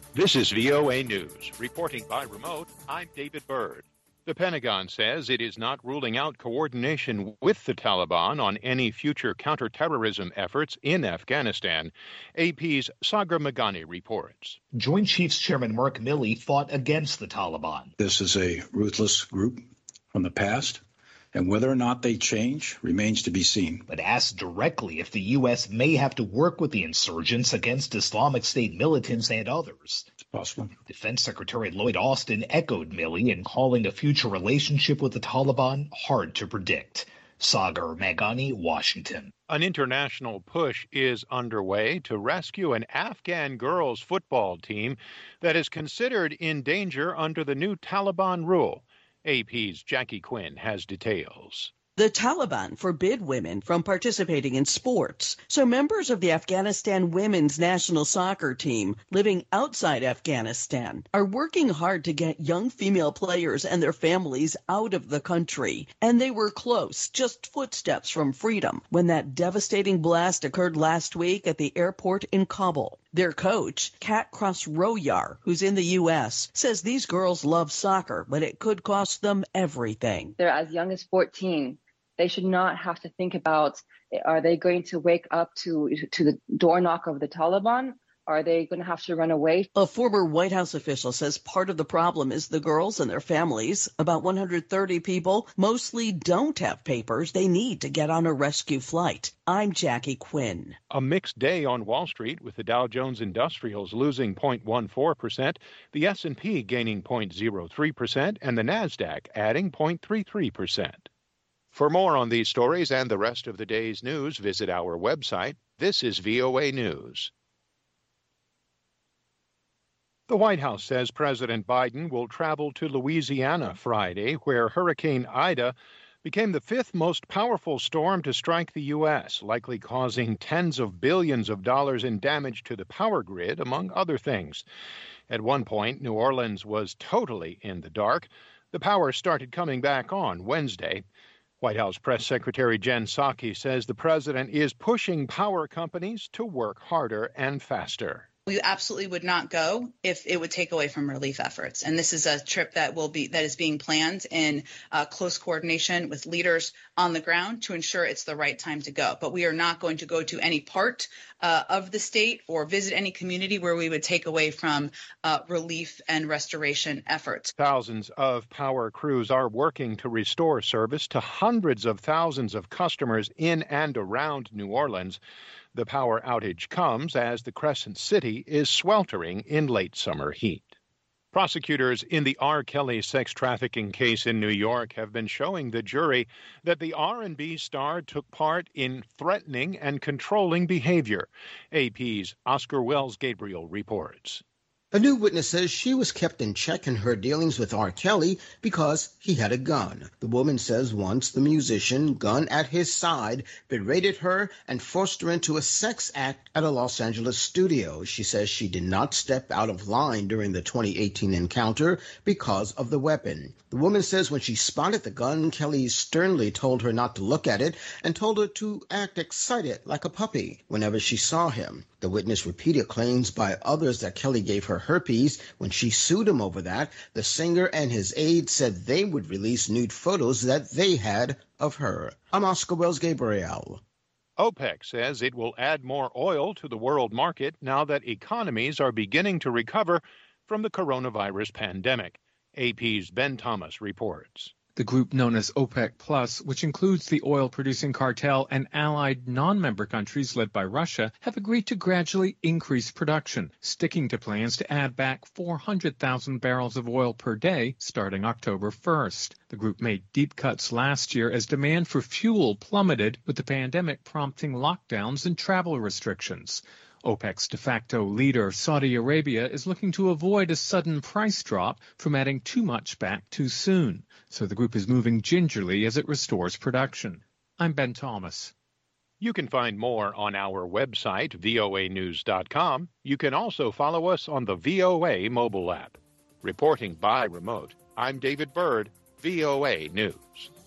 This is VOA News. Reporting by remote, I'm David Byrd. The Pentagon says it is not ruling out coordination with the Taliban on any future counterterrorism efforts in Afghanistan. AP's Sagar Meghani reports. Joint Chiefs Chairman Mark Milley fought against the Taliban. This is a ruthless group from the past, and whether or not they change remains to be seen. But asked directly if the U.S. may have to work with the insurgents against Islamic State militants and others. It's possible. Defense Secretary Lloyd Austin echoed Milley in calling a future relationship with the Taliban hard to predict. Sagar Meghani, Washington. An international push is underway to rescue an Afghan girls' football team that is considered in danger under the new Taliban rule. AP's Jackie Quinn has details. The Taliban forbid women from participating in sports, so members of the Afghanistan women's national soccer team living outside Afghanistan are working hard to get young female players and their families out of the country. And they were close, just footsteps from freedom, when that devastating blast occurred last week at the airport in Kabul. Their coach, Kat Khosrowyar, who's in the U.S., says these girls love soccer, but it could cost them everything. They're as young as 14. They should not have to think about, are they going to wake up to the door knock of the Taliban? Are they going to have to run away? A former White House official says part of the problem is the girls and their families. About 130 people mostly don't have papers they need to get on a rescue flight. I'm Jackie Quinn. A mixed day on Wall Street with the Dow Jones Industrials losing 0.14%, the S&P gaining 0.03%, and the Nasdaq adding 0.33%. For more on these stories and the rest of the day's news, visit our website. This is VOA News. The White House says President Biden will travel to Louisiana Friday, where Hurricane Ida became the fifth most powerful storm to strike the U.S., likely causing tens of billions of dollars in damage to the power grid, among other things. At one point, New Orleans was totally in the dark. The power started coming back on Wednesday. White House Press Secretary Jen Psaki says the president is pushing power companies to work harder and faster. We absolutely would not go if it would take away from relief efforts. And this is a trip that is being planned in close coordination with leaders on the ground to ensure it's the right time to go. But we are not going to go to any part of the state or visit any community where we would take away from relief and restoration efforts. Thousands of power crews are working to restore service to hundreds of thousands of customers in and around New Orleans. The power outage comes as the Crescent City is sweltering in late summer heat. Prosecutors in the R. Kelly sex trafficking case in New York have been showing the jury that the R&B star took part in threatening and controlling behavior. AP's Oscar Wells Gabriel reports. A new witness says she was kept in check in her dealings with R. Kelly because he had a gun. The woman says once the musician, gun at his side, berated her and forced her into a sex act at a Los Angeles studio. She says she did not step out of line during the 2018 encounter because of the weapon. The woman says when she spotted the gun, Kelly sternly told her not to look at it and told her to act excited like a puppy whenever she saw him. The witness repeated claims by others that Kelly gave her herpes. When she sued him over that, the singer and his aide said they would release nude photos that they had of her. I'm Oscar Wells Gabriel. OPEC says it will add more oil to the world market now that economies are beginning to recover from the coronavirus pandemic. AP's Ben Thomas reports. The group known as OPEC Plus, which includes the oil-producing cartel and allied non-member countries led by Russia, have agreed to gradually increase production, sticking to plans to add back 400,000 barrels of oil per day starting October 1st. The group made deep cuts last year as demand for fuel plummeted, with the pandemic prompting lockdowns and travel restrictions. OPEC's de facto leader, Saudi Arabia, is looking to avoid a sudden price drop from adding too much back too soon. So the group is moving gingerly as it restores production. I'm Ben Thomas. You can find more on our website, voanews.com. You can also follow us on the VOA mobile app. Reporting by remote, I'm David Byrd, VOA News.